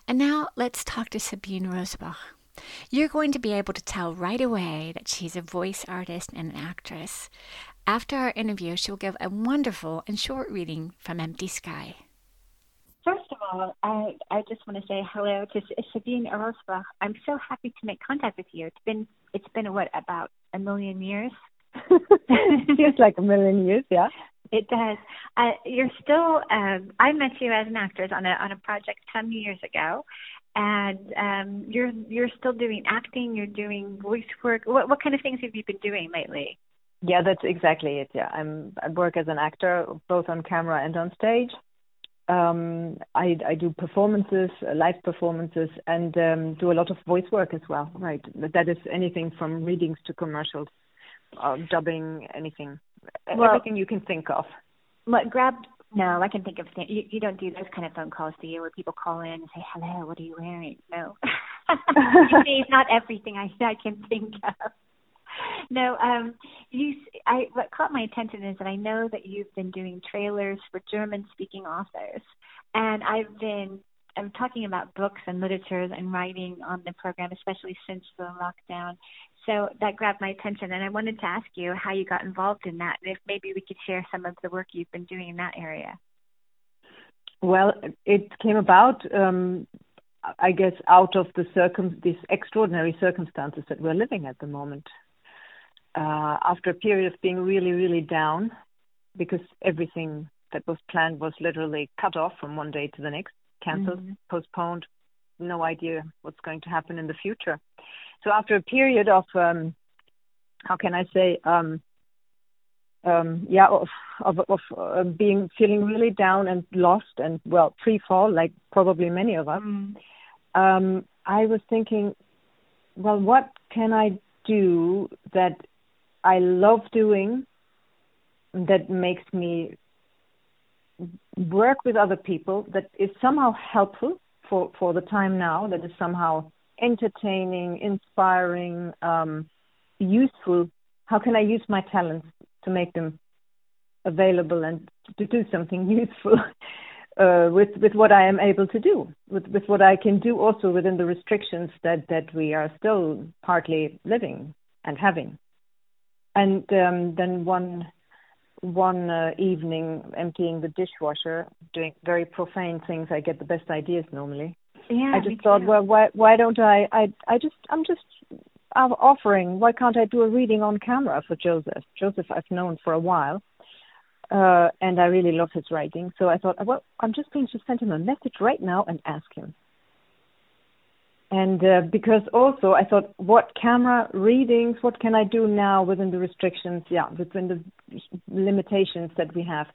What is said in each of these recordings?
And now let's talk to Sabine Rosebach. You're going to be able to tell right away that she's a voice artist and an actress. After our interview, she'll give a wonderful and short reading from Empty Sky. First of all, I just want to say hello to Sabine Rosebach. I'm so happy to make contact with you. It's been what, about a million years? Feels like a million years, yeah. It does. You're still. I met you as an actress on a project 10 years ago, and you're still doing acting. You're doing voice work. What kind of things have you been doing lately? Yeah, that's exactly it. Yeah, I work as an actor both on camera and on stage. I do performances, live performances, and do a lot of voice work as well. Right, that is anything from readings to commercials, dubbing, anything. Everything you can think of. No, I can think of things. You don't do those kind of phone calls, do you, where people call in and say, hello, what are you wearing? No. It's not everything I can think of. No, what caught my attention is that I know that you've been doing trailers for German-speaking authors, and I'm talking about books and literature and writing on the program, especially since the lockdown. So that grabbed my attention, and I wanted to ask you how you got involved in that, and if maybe we could share some of the work you've been doing in that area. Well, it came about, I guess, out of these extraordinary circumstances that we're living at the moment. After a period of being really, really down, because everything that was planned was literally cut off from one day to the next, canceled, postponed, no idea what's going to happen in the future. So after a period of, feeling really down and lost and, free fall, like probably many of us, I was thinking, what can I do that I love doing, that makes me work with other people, that is somehow helpful for the time now, that is somehow entertaining, inspiring, useful. How can I use my talents to make them available and to do something useful with what I am able to do, with what I can do also within the restrictions that we are still partly living and having. And then one evening, emptying the dishwasher, doing very profane things, I get the best ideas normally. Yeah, I just thought, why don't I'm just offering, why can't I do a reading on camera for Joseph? Joseph I've known for a while, and I really love his writing. So I thought, I'm just going to send him a message right now and ask him. And because also I thought, what camera readings, what can I do now within the restrictions, within the limitations that we have.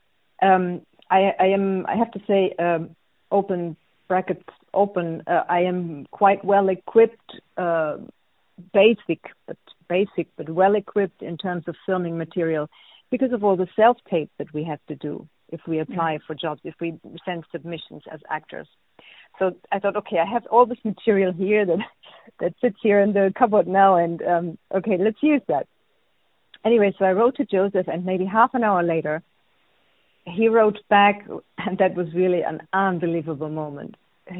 I have to say, open brackets open, I am quite well equipped, basic but well equipped in terms of filming material because of all the self-tape that we have to do if we apply for jobs, if we send submissions as actors. So I thought, okay, I have all this material here that sits here in the cupboard now, and okay, let's use that. Anyway, so I wrote to Joseph, and maybe half an hour later, he wrote back, and that was really an unbelievable moment.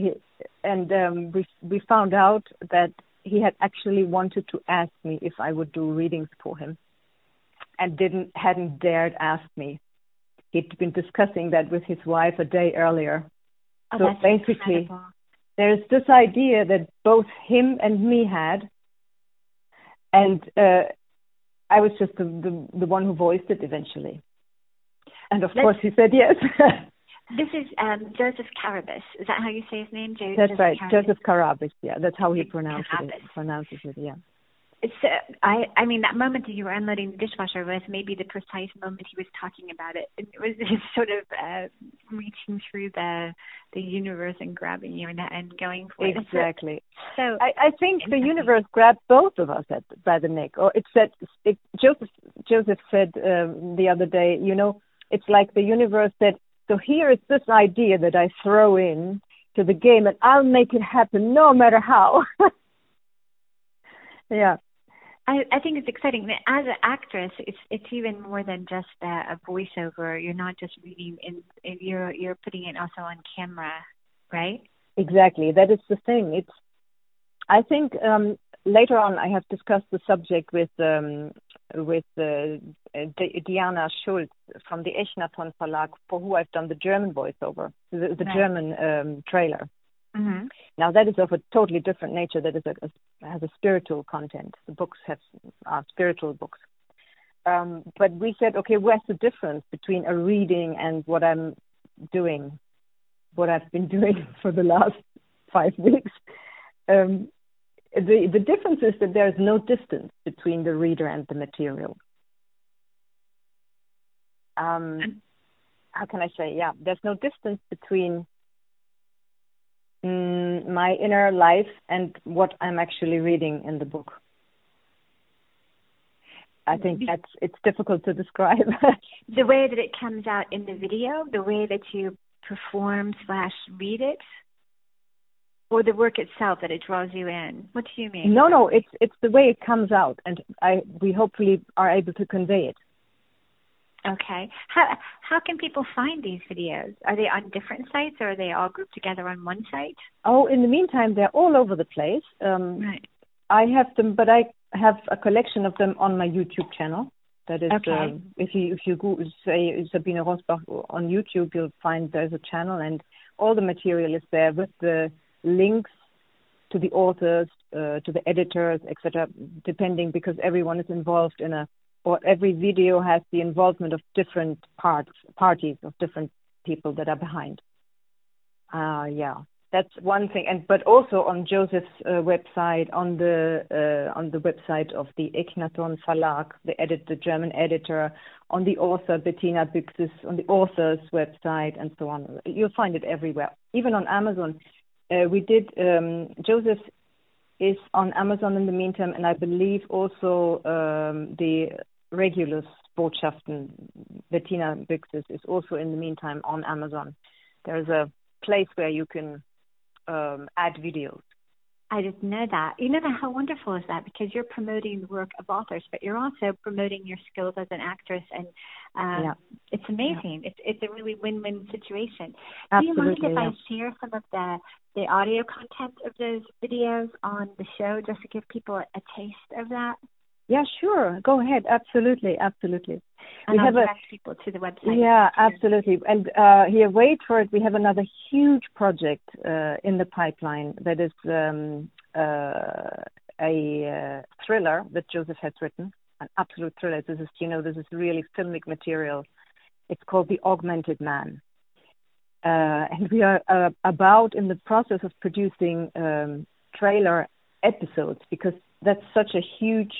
We found out that he had actually wanted to ask me if I would do readings for him, and hadn't dared ask me. He'd been discussing that with his wife a day earlier. Oh, so basically, incredible. There's this idea that both him and me had, and I was just the one who voiced it eventually. And of course, he said yes. This is Joseph Carabas. Is that how you say his name? That's Joseph right, Carabas. Joseph Carabas. Yeah, that's how he pronounces it. Yeah. It's, I mean, that moment that you were unloading the dishwasher was maybe the precise moment he was talking about it. It was just sort of reaching through the universe and grabbing you and going for it. Exactly. So I think the universe grabbed both of us by the neck. Or Joseph said the other day, it's like the universe said, so here is this idea that I throw in to the game, and I'll make it happen no matter how. Yeah. I think it's exciting. As an actress, it's even more than just a voiceover. You're not just reading, you're putting it also on camera, right? Exactly. That is the thing. I think later on I have discussed the subject with Diana Schulz from the Echnaton Verlag, for who I've done the German voiceover, the Right. German trailer. Mm-hmm. Now that is of a totally different nature. That is has a spiritual content. The books are spiritual books. But we said, okay, where's the difference between a reading and what I'm doing, what I've been doing for the last 5 weeks? The difference is that there is no distance between the reader and the material. How can I say? Yeah, there's no distance between my inner life and what I'm actually reading in the book. I think it's difficult to describe. The way that it comes out in the video, the way that you perform / read it, or the work itself that it draws you in. What do you mean? No, it's the way it comes out, and we hopefully are able to convey it. Okay. How can people find these videos? Are they on different sites, or are they all grouped together on one site? Oh, in the meantime, they're all over the place. Right. I have them, but I have a collection of them on my YouTube channel. That is, okay. If you Google, say Sabine Rosbach on YouTube, you'll find there's a channel, and all the material is there with the links to the authors, to the editors, etc. Depending, because everyone is involved or every video has the involvement of different parties of different people that are behind. Yeah. That's one thing, but also on Joseph's website, on the website of the Echnaton Verlag, the German editor, on the author Bettina Büchses, on the author's website, and so on. You'll find it everywhere, even on Amazon. Joseph is on Amazon in the meantime, and I believe also the Regulus Botschaften, Bettina Büchses, is also in the meantime on Amazon. There's a place where you can add videos. I didn't know that. You know how wonderful is that? Because you're promoting the work of authors, but you're also promoting your skills as an actress, and it's amazing. Yeah. It's a really win-win situation. Absolutely, do you mind if I share some of the audio content of those videos on the show, just to give people a taste of that? Yeah, sure. Go ahead. Absolutely. And we I'll have direct people to the website. Yeah, absolutely. And here, wait for it. We have another huge project in the pipeline that is a thriller that Joseph has written, an absolute thriller. This is really filmic material. It's called The Augmented Man. And we are about in the process of producing trailer episodes, because that's such a huge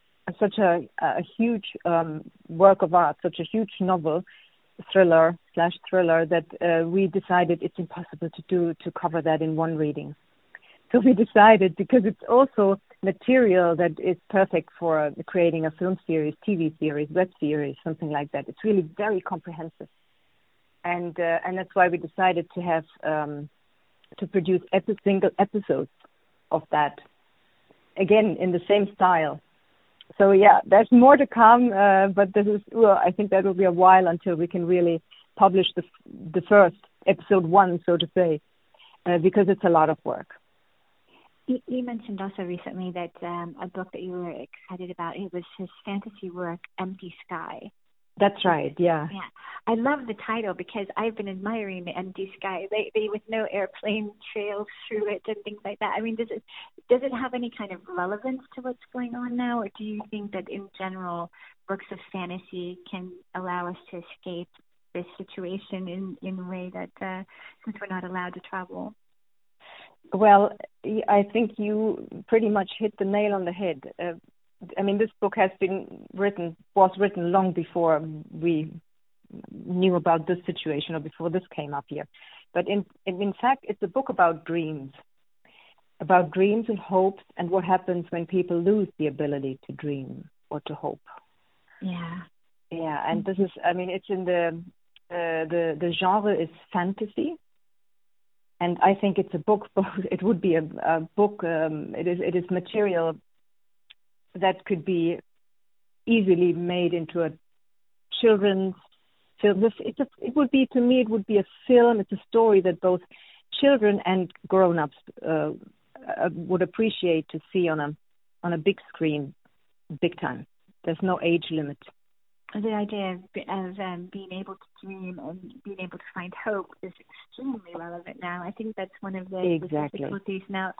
work of art, such a huge novel, thriller that we decided it's impossible to cover that in one reading. So we decided, because it's also material that is perfect for creating a film series, TV series, web series, something like that. It's really very comprehensive, and that's why we decided to have to produce single episodes of that, again in the same style. So yeah, there's more to come, but I think that will be a while until we can really publish the first episode 1, so to say, because it's a lot of work. You mentioned also recently that a book that you were excited about, it was his fantasy work, Empty Sky. That's right, yeah. Yeah, I love the title because I've been admiring the Empty Sky lately, with no airplane trails through it and things like that. I mean, does it have any kind of relevance to what's going on now, or do you think that in general works of fantasy can allow us to escape this situation in a way that since we're not allowed to travel? Well, I think you pretty much hit the nail on the head. I mean, this book was written long before we knew about this situation, or before this came up here. But in fact, it's a book about dreams and hopes, and what happens when people lose the ability to dream or to hope. Yeah. Yeah, and this is, I mean, it's in the genre is fantasy. And I think it's a book. It would be a book. It is material that could be easily made into a children's film. It would be, to me, it would be a film. It's a story that both children and grown-ups would appreciate to see on a big screen, big time. There's no age limit. The idea of being able to dream and being able to find hope is extremely relevant now. I think that's one of the difficulties now.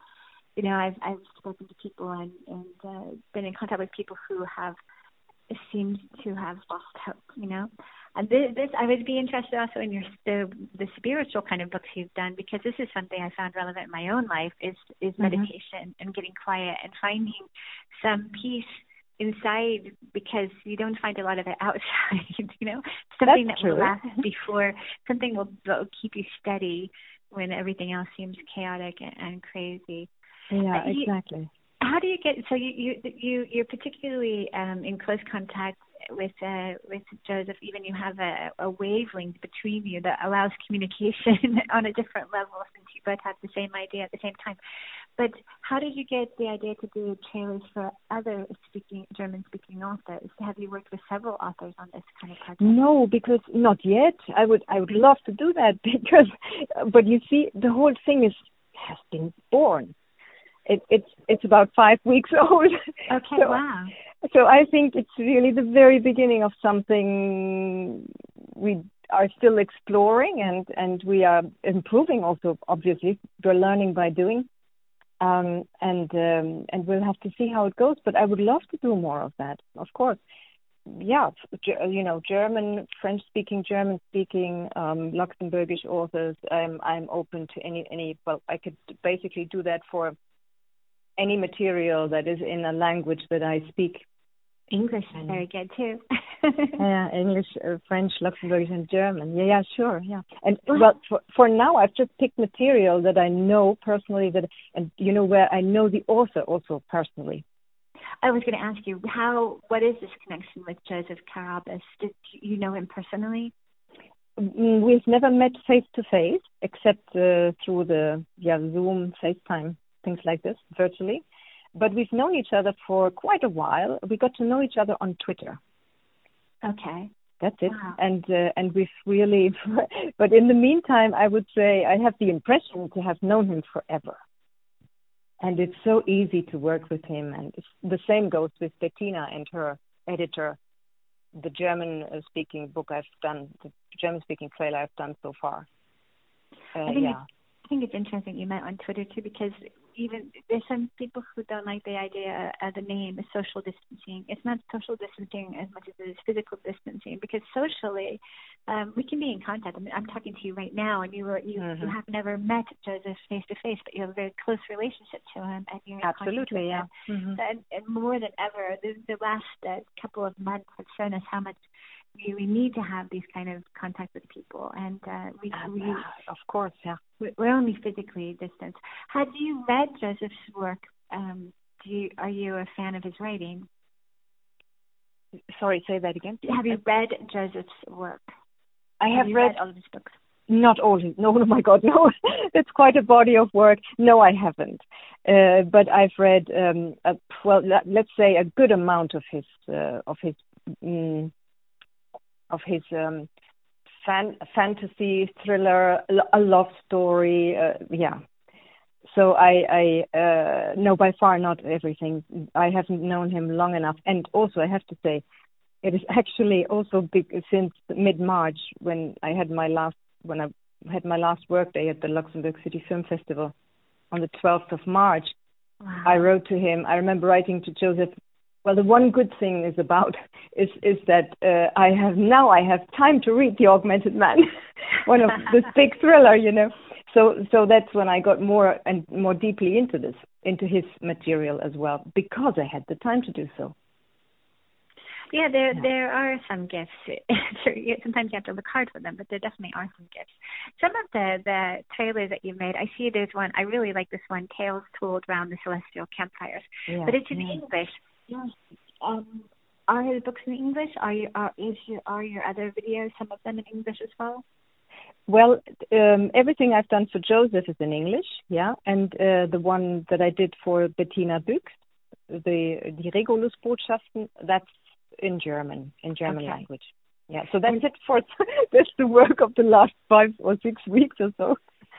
I've spoken to people and been in contact with people who have seemed to have lost hope, And this, I would be interested also in the spiritual kind of books you've done, because this is something I found relevant in my own life is meditation and getting quiet and finding some peace inside, because you don't find a lot of it outside, something that will last before, something will keep you steady when everything else seems chaotic and crazy. Yeah, exactly. How do you get, so you're particularly in close contact with Joseph, even you have a wavelength between you that allows communication on a different level, since you both have the same idea at the same time. But how did you get the idea to do trailers for other German-speaking authors? Have you worked with several authors on this kind of project? No, because not yet. I would love to do that, but you see, the whole thing has been born. It's about 5 weeks old. Okay, wow. So I think it's really the very beginning of something we are still exploring, and we are improving also, obviously. We're learning by doing. And we'll have to see how it goes. But I would love to do more of that, of course. Yeah, German, French-speaking, German-speaking, Luxembourgish authors. I'm open to any. Well, I could basically do that for any material that is in a language that I speak. English is very good too. Yeah, English, French, Luxembourgish, and German. Yeah, sure, yeah. And well, for now, I've just picked material that I know personally, where I know the author also personally. I was going to ask you, what is this connection with Joseph Carabas? Did you know him personally? We've never met face to face, except through the Zoom, FaceTime, things like this, virtually. But we've known each other for quite a while. We got to know each other on Twitter. Okay. That's it. Wow. And we've really, but in the meantime, I would say I have the impression to have known him forever. And it's so easy to work with him. And the same goes with Bettina and her editor. The German-speaking book I've done, the German-speaking trailer I've done so far. I think it's interesting you met on Twitter too, because even there's some people who don't like the idea of the name is social distancing. It's not social distancing as much as it is physical distancing, because socially we can be in contact. I mean, I'm talking to you right now, and you have never met Joseph face to face, but you have a very close relationship to him, and you're in absolutely, yeah. Mm-hmm. And more than ever, the last couple of months have shown us how much we need to have these kind of contacts with people, and we of course, yeah. We're only physically distant. Have you read Joseph's work? Are you a fan of his writing? Sorry, say that again. Have you read Joseph's work? I have read all of his books. Not all. No, oh my God, no. It's quite a body of work. No, I haven't. But I've read, let's say a good amount of his fantasy, thriller, a love story. Yeah. So I know by far not everything. I haven't known him long enough. And also I have to say, it is actually also big since mid-March when I had my last work day at the Luxembourg City Film Festival on the 12th of March. Wow. I wrote to him. I remember writing to Joseph. Well, the one good thing is that I have time to read The Augmented Man, one of this big thriller, So that's when I got more and more deeply into his material as well, because I had the time to do so. Yeah, there are some gifts. Sometimes you have to look hard for them, but there definitely are some gifts. Some of the trailers that you've made, I see there's one, I really like this one, Tales Told Round the Celestial Campfires. Yeah, but it's in English. Yes. Are his books in English? Are your other videos, some of them in English as well? Well, everything I've done for Joseph is in English, yeah. And the one that I did for Bettina Büchs, die Regulus-Botschaften, that's in German okay. Language. Yeah, so that's it for that's the work of the last 5 or 6 weeks or so.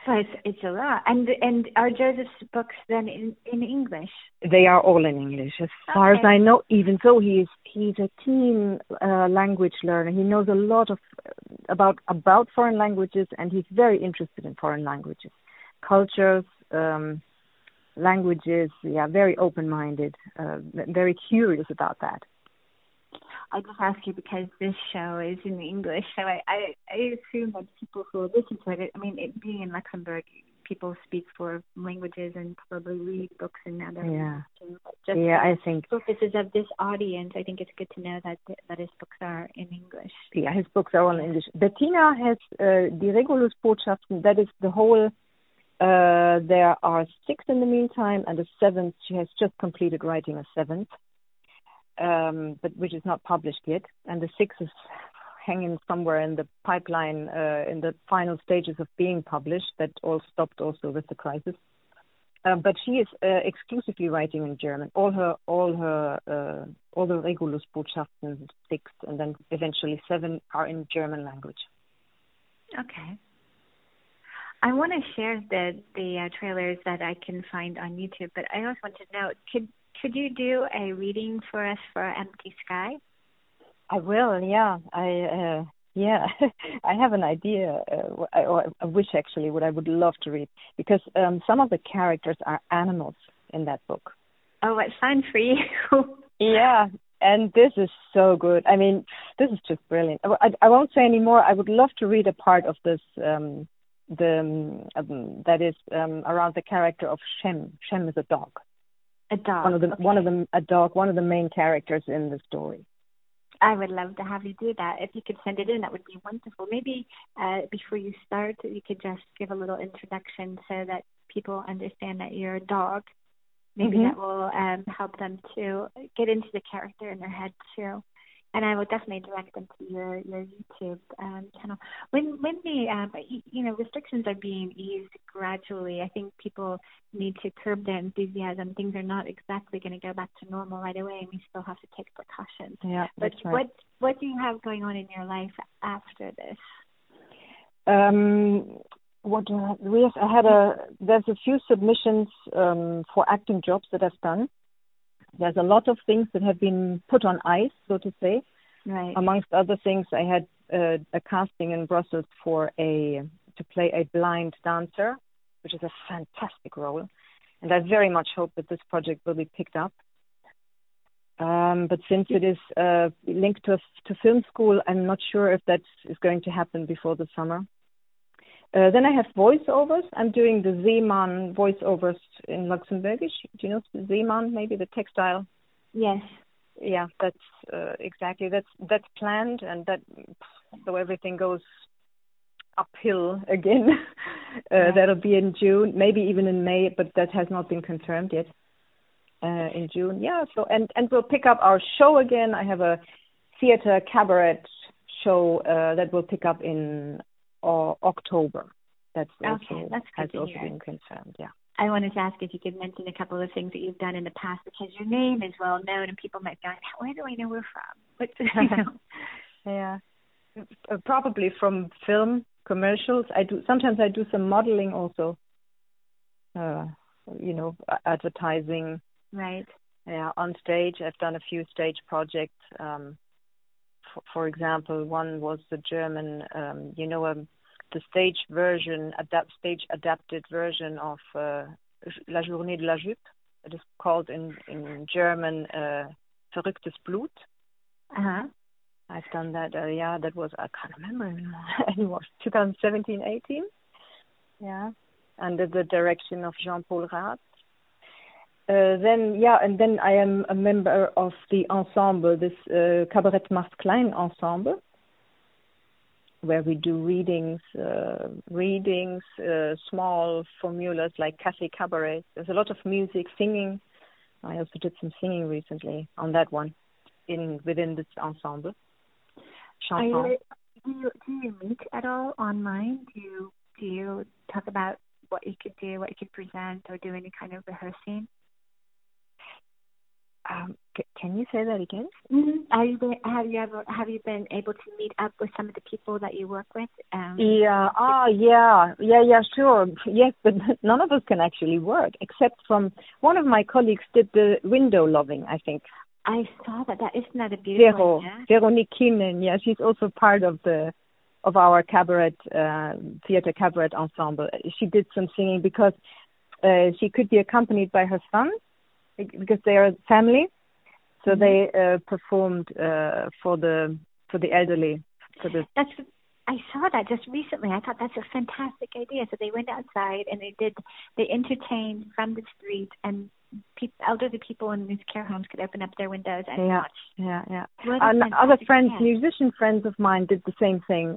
So it's a lot. And are Joseph's books then in English? They are all in English, as far as I know. Even though he's a teen language learner, he knows a lot of about foreign languages, and he's very interested in foreign languages, cultures, languages. Yeah, very open-minded, very curious about that. I just ask you because this show is in English, so I assume that people who listen to it, I mean, it being in Luxembourg, people speak 4 languages and probably read books in other languages too. Just I think purposes of this audience, I think it's good to know that his books are in English. Yeah, his books are all in English. Bettina has Die Regulus-Botschaften. That is the whole. There are 6 in the meantime, and a 7th. She has just completed writing a 7th. But which is not published yet, and the 6th is hanging somewhere in the pipeline, in the final stages of being published. That all stopped also with the crisis. But she is exclusively writing in German. All the Regulus-Botschaften 6, and then eventually 7 are in German language. Okay. I want to share the trailers that I can find on YouTube, but I also want to know, could you do a reading for us for Empty Sky? I will, yeah. I have an idea, or a wish actually, what I would love to read, because some of the characters are animals in that book. Oh, what fun for you. Yeah, and this is so good. I mean, this is just brilliant. I won't say any more. I would love to read a part of this, that is around the character of Shem. Shem is a dog. A dog. One of the main characters in the story. I would love to have you do that. If you could send it in, that would be wonderful. Maybe before you start, you could just give a little introduction so that people understand that you're a dog. Maybe that will help them to get into the character in their head too. And I will definitely direct them to your YouTube channel. When the restrictions are being eased gradually, I think people need to curb their enthusiasm. Things are not exactly going to go back to normal right away, and we still have to take precautions. Yeah, that's but right. What do you have going on in your life after this? What do I have? There's a few submissions for acting jobs that I've done. There's a lot of things that have been put on ice, so to say. Right. Amongst other things, I had a casting in Brussels to play a blind dancer, which is a fantastic role. And I very much hope that this project will be picked up. But since it is linked to film school, I'm not sure if that is going to happen before the summer. Then I have voiceovers. I'm doing the Seemann voiceovers in Luxembourgish. Do you know Seemann, maybe the textile? Yes. Yeah, that's exactly. That's planned, and so everything goes uphill again. That'll be in June, maybe even in May, but that has not been confirmed yet. In June, yeah. So and we'll pick up our show again. I have a theater cabaret show that will pick up in October. That's also has also been confirmed. Yeah. I wanted to ask if you could mention a couple of things that you've done in the past, because your name is well known and people might go, where do I know her from? Yeah, probably from film commercials. Sometimes I do some modeling also. Advertising. Right. Yeah, on stage. I've done a few stage projects. For example, one was the German, the stage adapted version of La Journée de la Jupe. It is called in German Verrücktes Blut. Uh-huh. I've done that. That was, I can't remember anymore. 2017, 18. Yeah, under the direction of Jean-Paul Rath. Then I am a member of the ensemble, this Kabarett macht klein ensemble, where we do readings, small formulas like café cabaret. There's a lot of music, singing. I also did some singing recently on that one within this ensemble. Do you meet at all online? Do you talk about what you could do, what you could present, or do any kind of rehearsing? Can you say that again? Have you been able to meet up with some of the people that you work with? Yeah. Sure. Yes, but none of us can actually work except from one of my colleagues did the window loving, I think. I saw that. Isn't that a beautiful idea? Veronique Kinen, yeah, she's also part of our cabaret theater cabaret ensemble. She did some singing because she could be accompanied by her son because they are a family. So they performed for the elderly. I saw that just recently. I thought that's a fantastic idea. So they went outside and they entertained from the street, and elderly people in these care homes could open up their windows and watch. Yeah. Other friends, musician friends of mine, did the same thing.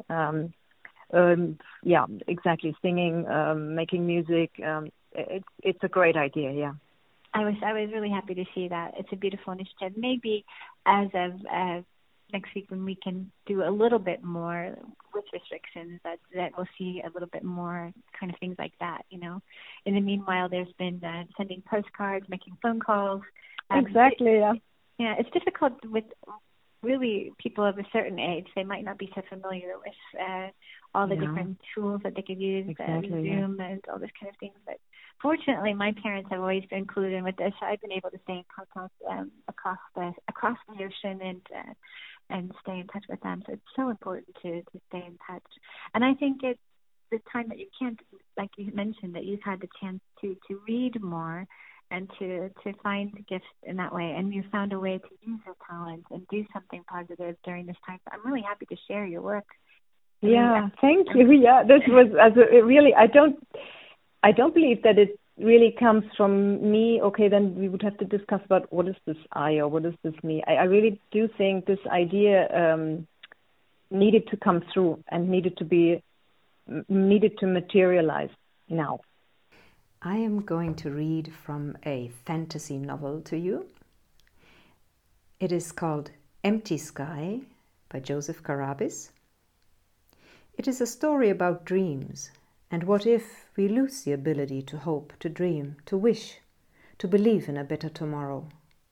Exactly, singing, making music. It's a great idea. Yeah. I was really happy to see that. It's a beautiful initiative. Maybe as of next week, when we can do a little bit more with restrictions, that we'll see a little bit more kind of things like that. In the meanwhile, there's been sending postcards, making phone calls. Exactly. Yeah, it's difficult with really people of a certain age. They might not be so familiar with all the different tools that they could use, Zoom and all this kind of things. But fortunately, my parents have always been clued in with this. So I've been able to stay in contact across the ocean and stay in touch with them. So it's so important to stay in touch. And I think it's the time that you can't, like you mentioned, that you've had the chance to read more and to find gifts in that way. And you found a way to use your talent and do something positive during this time. So I'm really happy to share your work. Yeah, thank you. Yeah, this was really. I don't believe that it really comes from me. Okay, then we would have to discuss about what is this I or what is this me. I really do think this idea needed to come through and needed to materialize now. I am going to read from a fantasy novel to you. It is called Empty Sky by Joseph Carabis. It is a story about dreams, and what if we lose the ability to hope, to dream, to wish, to believe in a better tomorrow?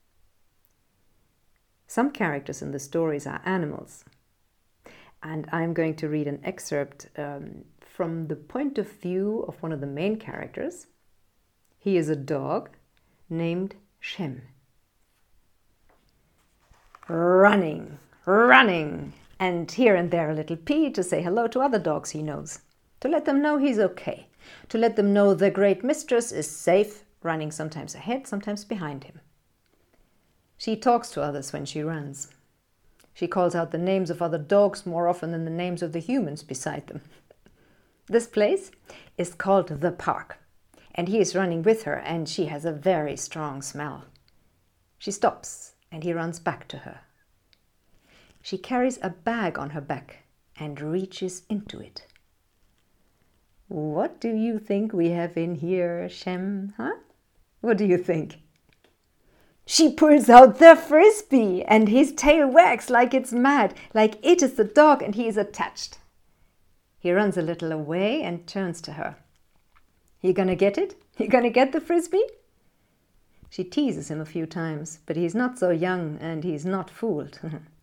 Some characters in the stories are animals, and I'm going to read an excerpt from the point of view of one of the main characters. He is a dog named Shem. Running, and here and there a little pee to say hello to other dogs he knows, to let them know he's okay, to let them know the great mistress is safe, running sometimes ahead, sometimes behind him. She talks to others when she runs. She calls out the names of other dogs more often than the names of the humans beside them. This place is called the park, and he is running with her, and she has a very strong smell. She stops, and he runs back to her. She carries a bag on her back and reaches into it. What do you think we have in here, Shem? Huh? What do you think? She pulls out the frisbee, and his tail wags like it's mad, like it is the dog and he is attached. He runs a little away and turns to her. You gonna get it? You gonna get the frisbee? She teases him a few times, but he's not so young and he's not fooled.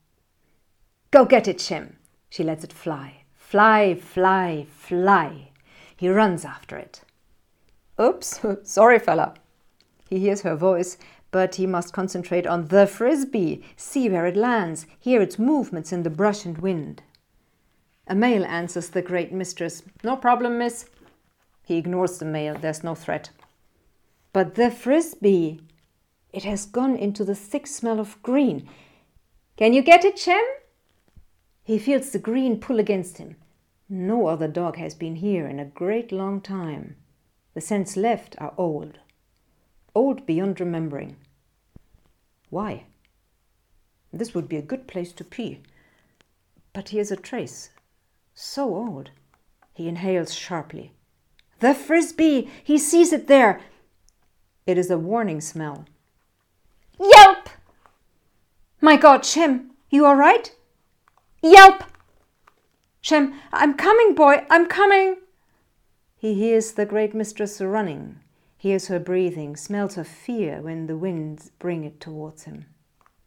Go get it, Shem. She lets it fly. Fly, fly, fly. He runs after it. Oops, sorry fella. He hears her voice, but he must concentrate on the frisbee, see where it lands, hear its movements in the brush and wind. A male answers the great mistress. No problem, miss. He ignores the male, there's no threat. But the frisbee, it has gone into the thick smell of green. Can you get it, Shem? He feels the green pull against him. No other dog has been here in a great long time. The scents left are old. Old beyond remembering. Why? This would be a good place to pee. But here's a trace. So old. He inhales sharply. The frisbee! He sees it there. It is a warning smell. Yelp! My God, Shem, you all right? Yelp! Shem, I'm coming, boy, I'm coming! He hears the great mistress running, hears her breathing, smells her fear when the winds bring it towards him.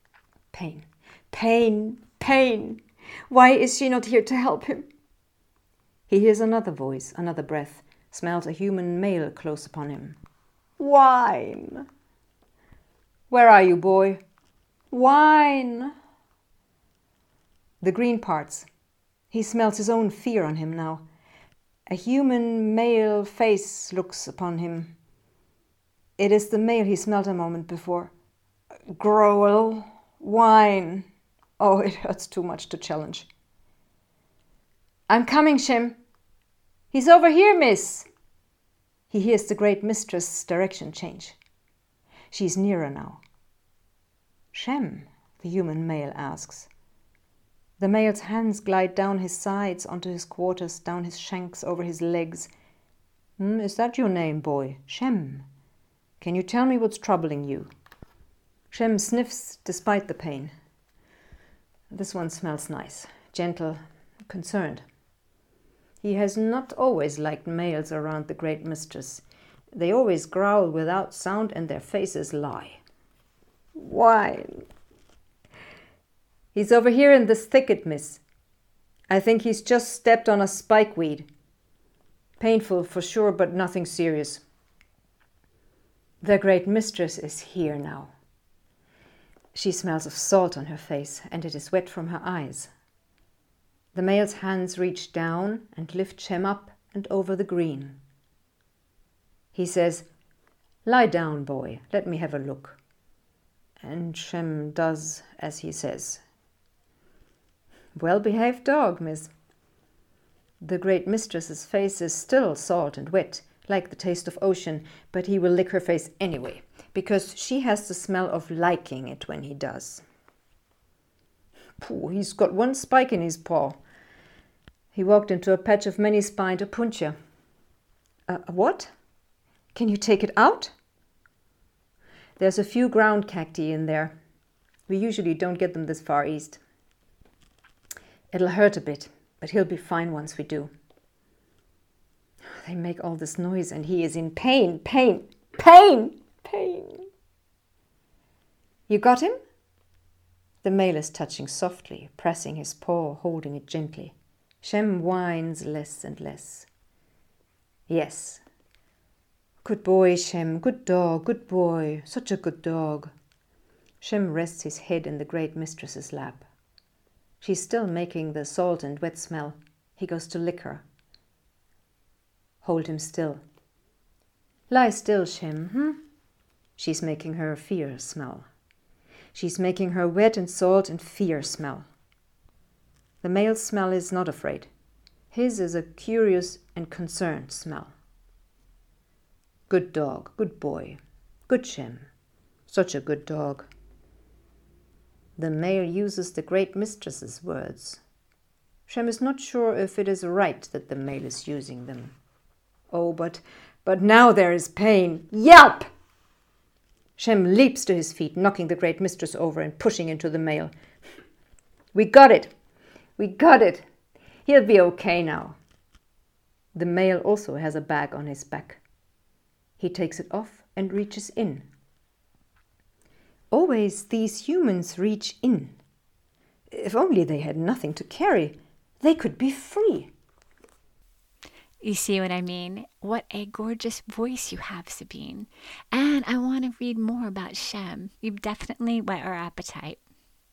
Pain, pain, pain. Why is she not here to help him? He hears another voice, another breath, smells a human male close upon him. Wine. Where are you, boy? Wine. The green parts. He smells his own fear on him now. A human male face looks upon him. It is the male he smelled a moment before. Growl. Wine. Oh, it hurts too much to challenge. I'm coming, Shem. He's over here, miss. He hears the great mistress' direction change. She's nearer now. Shem, the human male asks. The male's hands glide down his sides, onto his quarters, down his shanks, over his legs. Is that your name, boy? Shem. Can you tell me what's troubling you? Shem sniffs despite the pain. This one smells nice, gentle, concerned. He has not always liked males around the great mistress. They always growl without sound and their faces lie. Wine. He's over here in this thicket, miss. I think he's just stepped on a spikeweed. Painful for sure, but nothing serious. The great mistress is here now. She smells of salt on her face, and it is wet from her eyes. The male's hands reach down and lift Shem up and over the green. He says, "Lie down, boy, let me have a look." And Shem does as he says. Well-behaved dog, miss. The great mistress's face is still salt and wet, like the taste of ocean, but he will lick her face anyway, because she has the smell of liking it when he does. Pooh, he's got one spike in his paw. He walked into a patch of many-spined opuntia. What? Can you take it out? There's a few ground cacti in there. We usually don't get them this far east. It'll hurt a bit, but he'll be fine once we do. They make all this noise and he is in pain, pain, pain, pain. You got him? The male is touching softly, pressing his paw, holding it gently. Shem whines less and less. Yes. Good boy, Shem. Good dog. Good boy. Such a good dog. Shem rests his head in the great mistress's lap. She's still making the salt and wet smell. He goes to lick her. Hold him still. Lie still, Shem, She's making her fear smell. She's making her wet and salt and fear smell. The male's smell is not afraid. His is a curious and concerned smell. Good dog, good boy, good Shem. Such a good dog. The male uses the great mistress's words. Shem is not sure if it is right that the male is using them. Oh, but now there is pain. Yelp! Shem leaps to his feet, knocking the great mistress over and pushing into the male. We got it! We got it! He'll be okay now. The male also has a bag on his back. He takes it off and reaches in. Always these humans reach in. If only they had nothing to carry, they could be free. You see what I mean? What a gorgeous voice you have, Sabine. And I want to read more about Shem. You've definitely whet our appetite.